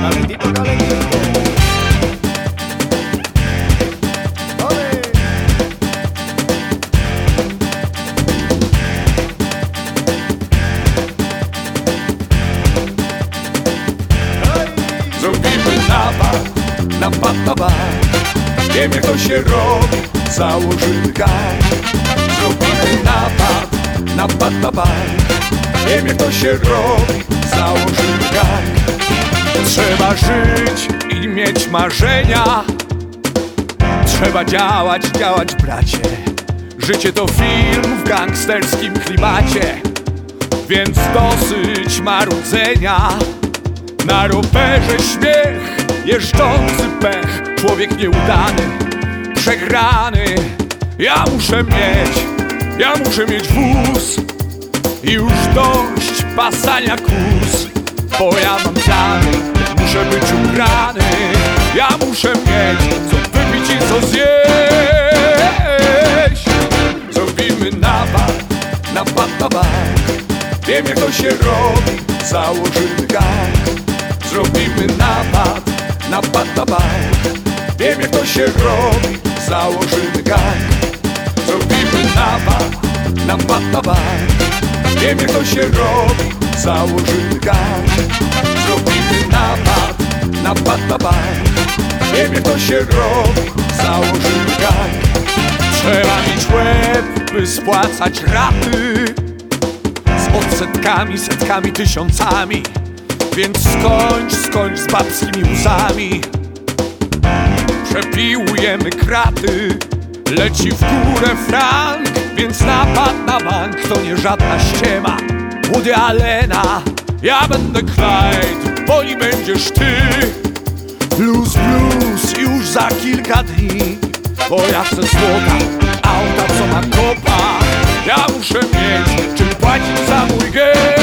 Calentito, calentito. Ole. Zrobimy napad na bank. Wiem jak to się robi, założymy gang. Zrobimy napad na bank. Wiem jak to się robi, założymy gang. Trzeba żyć i mieć marzenia. Trzeba działać bracie. Życie to film w gangsterskim klimacie. Więc dosyć marudzenia. Na rowerze śmiech, jeżdżący pech. Człowiek nieudany, przegrany. Ja muszę mieć wóz. I już dość pasania kurs. Bo ja mam plany, muszę być ubrany. Ja muszę mieć co wypić i co zjeść. Zrobimy napad na bank. Wiem jak to się robi, założymy gang. Zrobimy napad na bank. Wiem jak to się robi, założymy gang. Zrobimy napad na bank. Wiem jak to się robi, założymy gang. Zrobimy napad na bank. Wiem jak to się robi, założymy gang. Trzeba mieć łeb, by spłacać raty z odsetkami, setkami, tysiącami. Więc skończ z babskimi łzami. Przepiłujemy kraty. Leci w górę frank. Więc napad na bank to nie żadna ściema. Woody Allena, ja będę Clyde, bo nie będziesz ty. Blues już za kilka dni. Bo ja chcę złota, auta co ma kopa. Ja muszę mieć czym płacić za mój game.